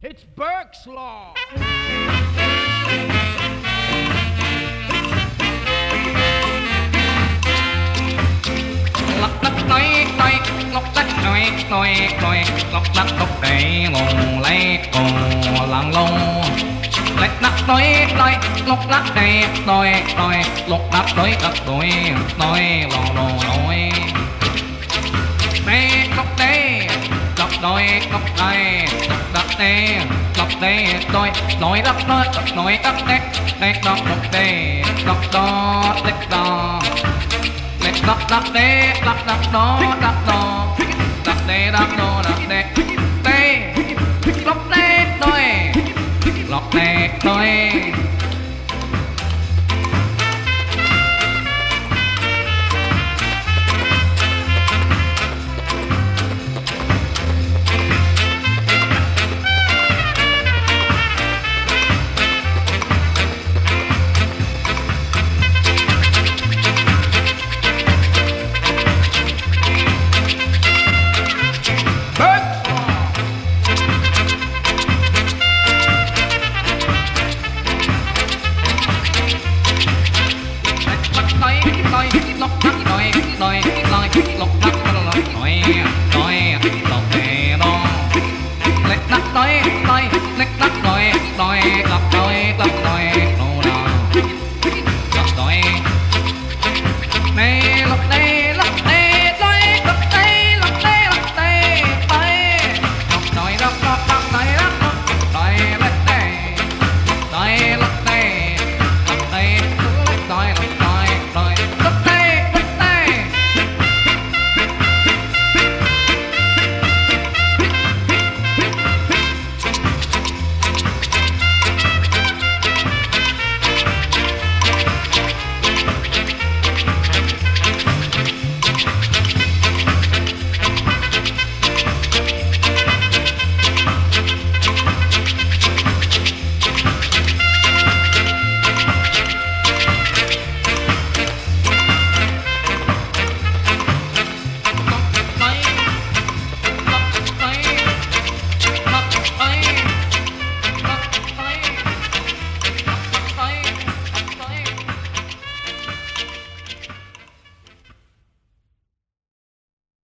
It's Burke's Law. Lắc lắc nói nói lóc lắc nói lóc lắc lóc để ngùng lấy cùng lăng lông lắc lắc nói lóc lắc để lóc lắc nói lòng nói đê lóc đê lóc đôi lóc đây lóc đê nói lóc nói lóc đê lóc đê lóc đó lóc đó lắc lắc đê lắc lắc đó lắc đó lắc đê lắc đó lắc đê đê lóc đê đôi lóc đê đôi